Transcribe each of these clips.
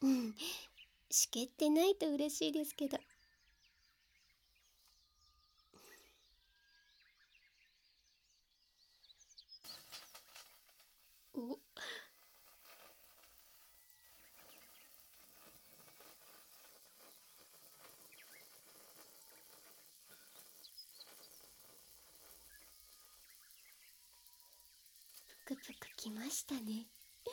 うん、しけってないと嬉しいですけど。お、ぷくぷくきましたね。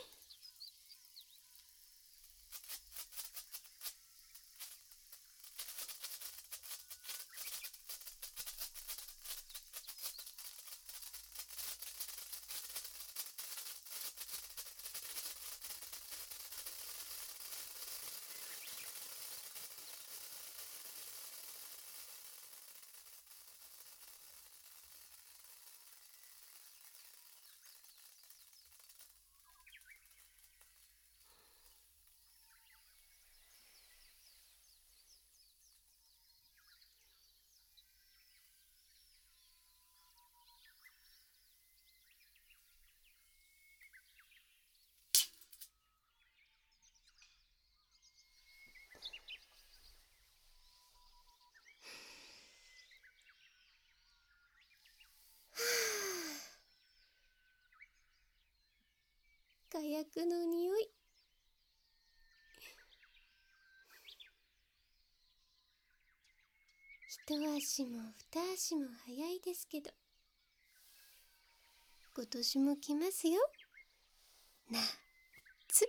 火薬の匂い。一足も二足も早いですけど、今年も来ますよ、夏。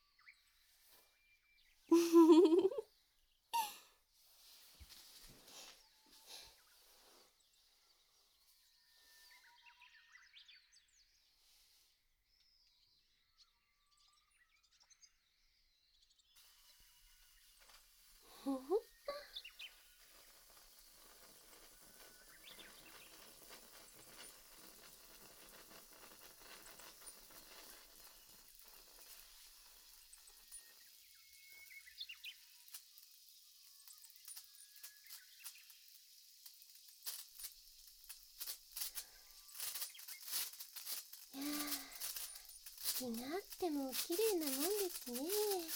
いやー、日があっても綺麗なもんですね。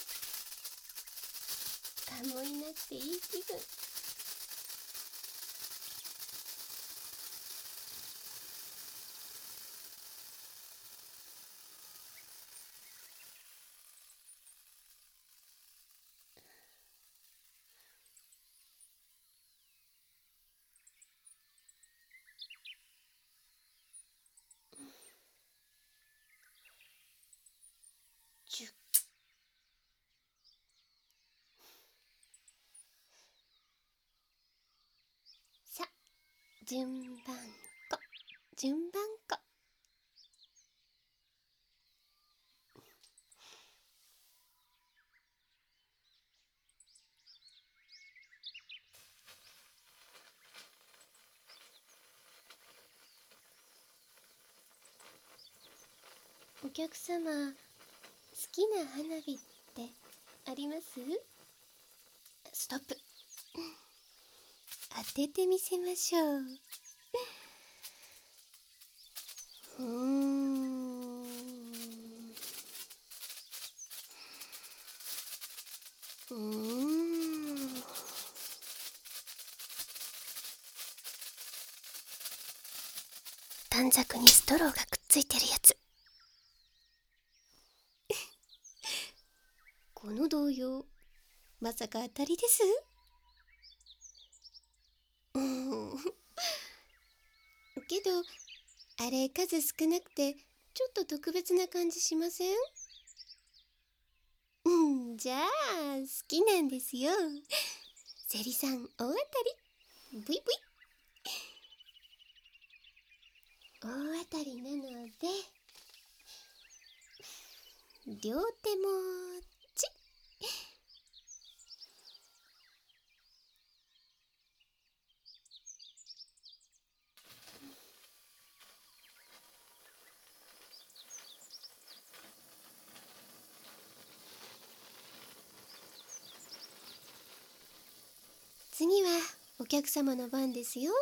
蚊もいなくていい気分。10。さ、順番こ、順番こ。お客様、好きな花火ってあります？ストップ。当ててみせましょう。うーん。うーん。短冊にストローがくっついてるやつ。この童謡、まさか当たりです？うん。けど、あれ数少なくて、ちょっと特別な感じしません？うん、じゃあ、好きなんですよ。セリさん、大当たり。ブイブイ。大当たりなので、両手もち。次はお客様の番ですよ。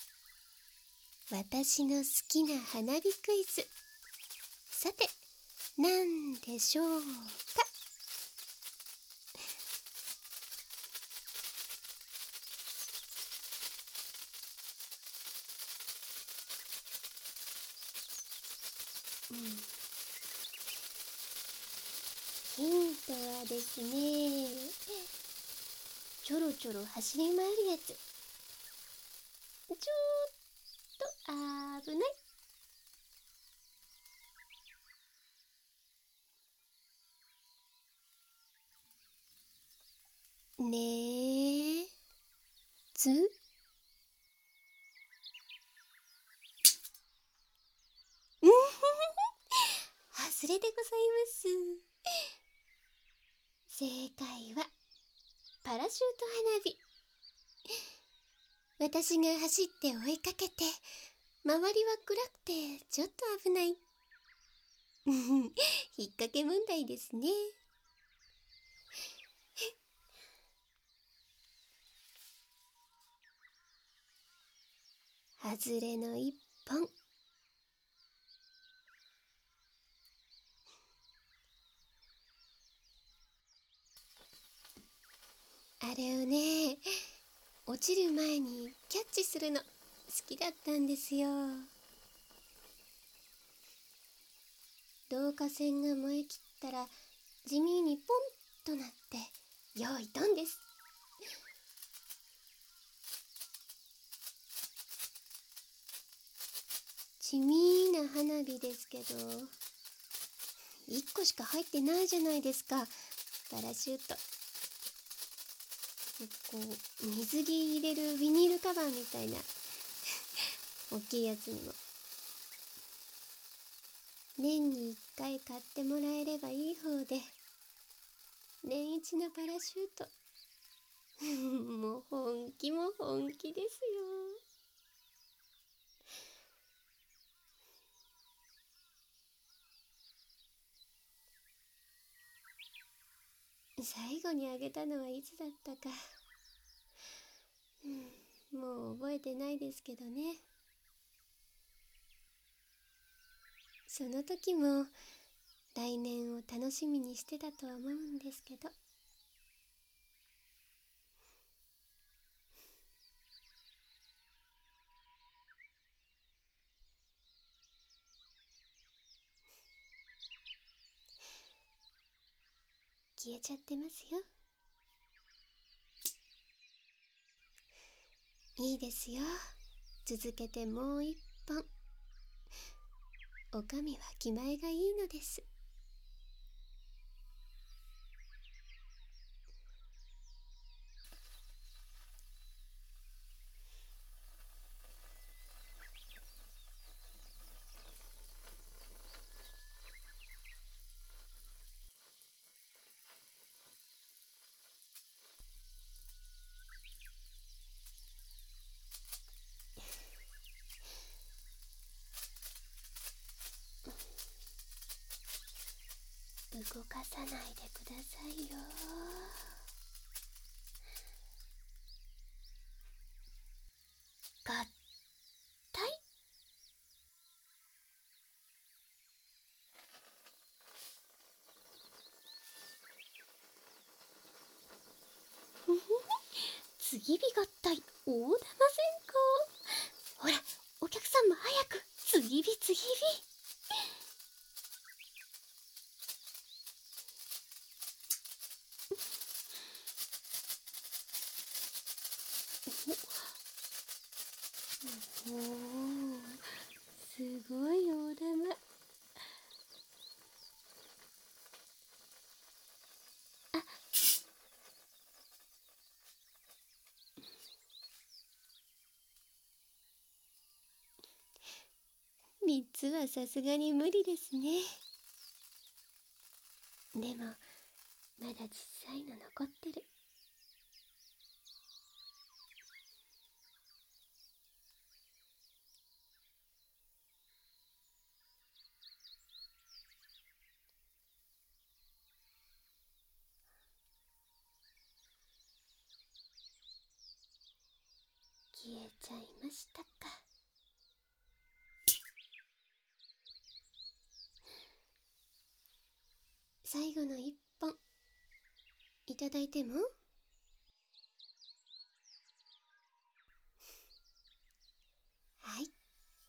私の好きな花火クイズ。さて、 なんでしょうか。ヒントはですね、ちょろちょろ走り回るやつ。ちょっと危ない。ねえつ外れでございます。正解はパラシュート花火。私が走って追いかけて、周りは暗くてちょっと危ない。引っ掛け問題ですね。外れの一本。あれをね、落ちる前にキャッチするの好きだったんですよ。導火線が燃え切ったら地味にポンとなって用意ドンです。地味な花火ですけど、1個しか入ってないじゃないですか、パラシュート。こう水着入れるビニールカバーみたいな大きいやつにも。年に1回買ってもらえればいい方で、年一のパラシュート。もう本気も本気ですよ。最後にあげたのはいつだったか、もう覚えてないですけどね。その時も来年を楽しみにしてたとは思うんですけど。消えちゃってますよ。いいですよ、続けてもう一本。おかみは気前がいいのです。動かさないでくださいよ。合体。継ぎ火合体大玉線香。ほら、お客さんも早く継ぎ火継ぎ火。おお、すごい大玉。あ、3つはさすがに無理ですね。でもまだ小さいの残ってる。消えちゃいましたか。 最後の一本いただいても？はい。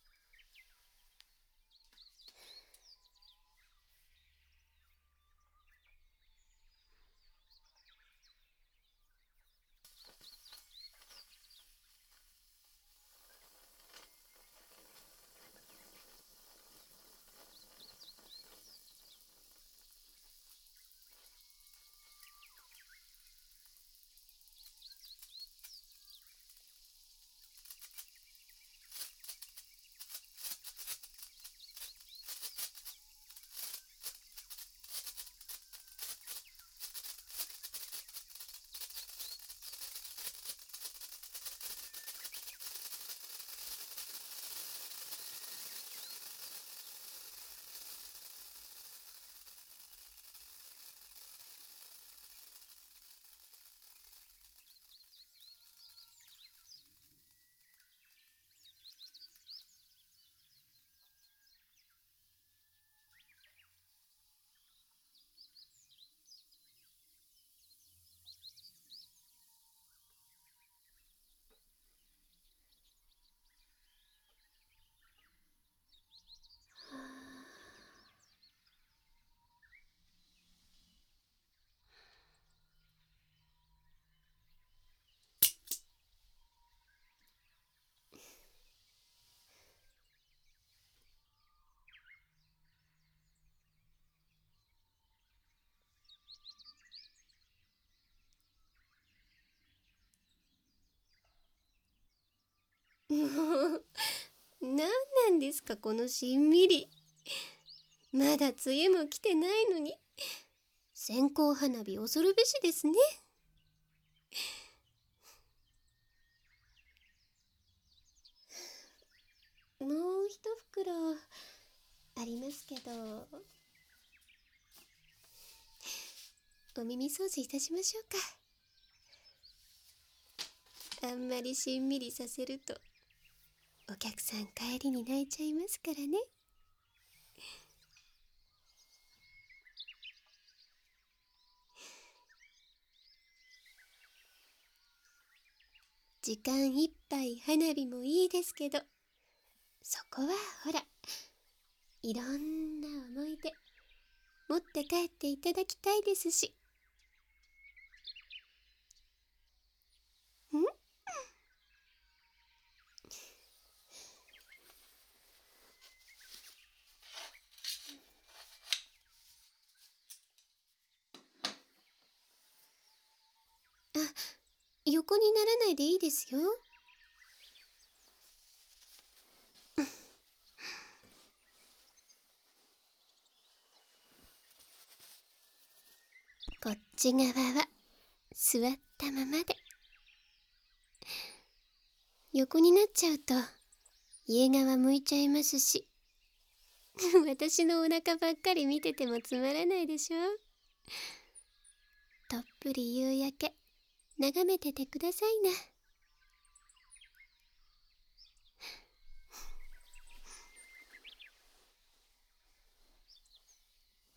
もう、何なんですかこのしんみり。まだ梅雨も来てないのに。線香花火恐るべしですね。もう一袋ありますけど、お耳掃除いたしましょうか。あんまりしんみりさせるとお客さん帰りに泣いちゃいますからね。時間いっぱい花火もいいですけど、そこはほら、いろんな思い出持って帰っていただきたいですし。ん？あ、横にならないでいいですよ。こっち側は座ったままで。横になっちゃうと家側向いちゃいますし、私のお腹ばっかり見ててもつまらないでしょ。たっぷり夕焼け眺めててくださいな。